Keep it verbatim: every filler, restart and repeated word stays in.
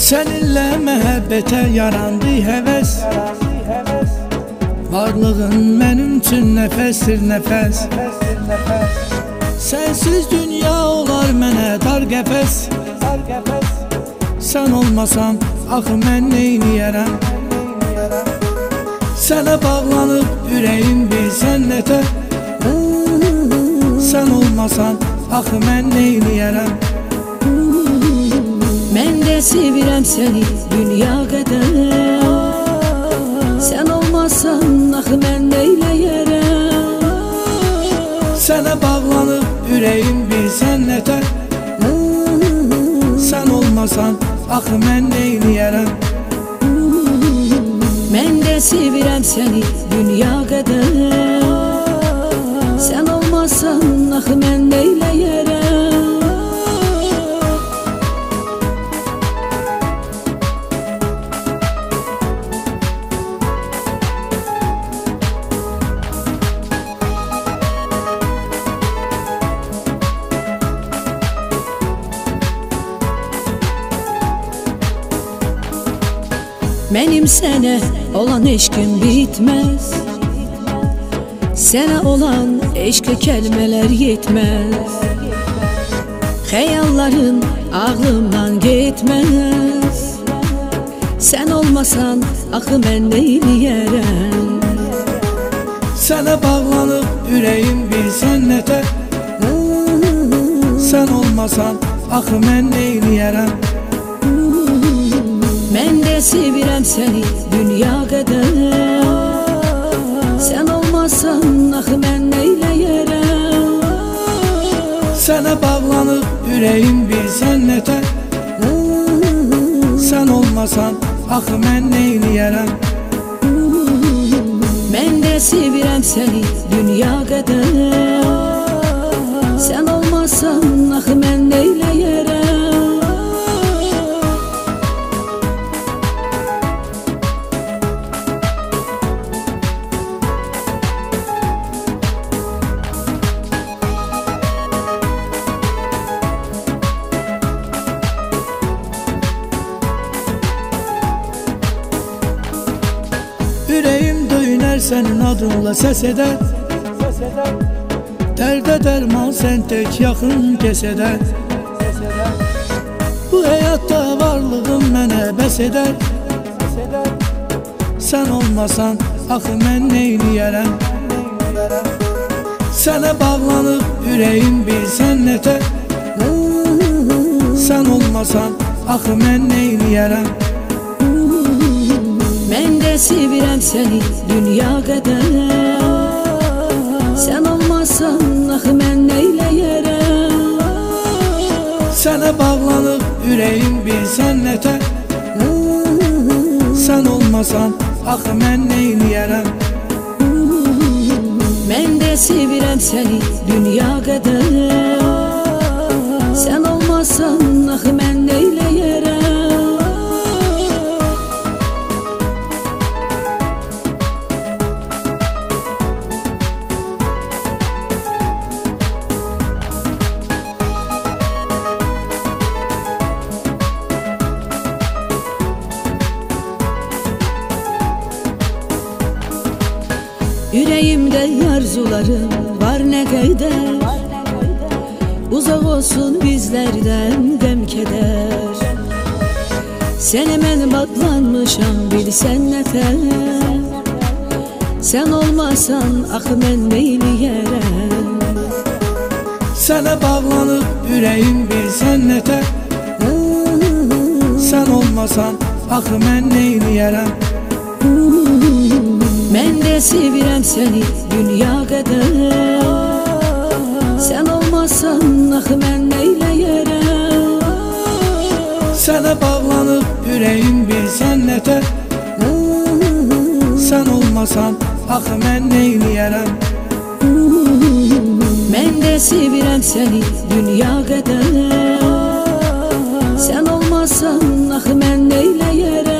Seninle məhəbbətə yarandı həvəs, varlığın mənim üçün nəfəsdir nəfəs. Sənsiz dünya olar mənə dar qəfəs. Sən olmasan axı mən neyniyərəm? Sənə bağlanıb ürəyim bilsən nətər. Sən olmasan axı mən neyniyərəm? Mən də sevirəm səni dünya qədər. Sən olmasan axı mən neyləyərəm? Sənə bağlanıb ürəyim bilsən nətər. Sən olmasan axı mən neyləyərəm? Mən də sevirəm səni dünya qədər. Sən olmasan axı mən neyləyərəm? Mənim sənə olan eşqim bitməz. Sənə olan eşqə kəlmələr yetməz. Xəyalların ağlımdan getməz. Sən olmasan axı mən neyləyərəm? Sənə bağlanıb ürəyim bilsən nətər. Sən olmasan axı mən neyləyərəm? Mən də sevirəm səni dünya qədər. Sən olmasan axı mən neyləyərəm? Sənə bağlanıb ürəyim bilsən nətər. Sən olmasan axı mən neyləyərəm? Mən də sevirəm səni dünya qədər. Sən olmasan axı mən neyləyərəm? Ürəyim döyünər sənin adınla səs edər. Dərdə dərman sən tək yaxın kəs edər. Bu həyatda varlığın mənə bəs edər. Sən olmasan axı mən neyləyərəm? Sənə bağlanıb ürəyim bilsən nətər. Sən olmasan axı mən neyləyərəm? Mən də sevirəm səni dünya qədər. Sən olmasan axı mən neyləyərəm? Sənə bağlanıb ürəyim bilsən nətər. Sən olmasan axı mən neyləyərəm? Mən də sevirəm səni dünya qədər. Sən olmasan axı mən neyləyərəm? Ürəyimdə arzularım var nə qədər. Uzaq olsun bizlərdən qəm-kədər. Sənə mən bağlanmışam bilsən nətər. Sən olmasan axı mən neyləyərəm? Sənə bağlanıb ürəyim bilsən nətər. Sən olmasan axı mən neyləyərəm? Mən də sevirəm səni dünya qədər. Sən olmasan axı mən neyləyərəm? Sənə bağlanıb ürəyim bilsən nətər. Sən olmasan axı mən neyləyərəm? Mən də sevirəm səni dünya qədər. Sən olmasan axı mən neyləyərəm?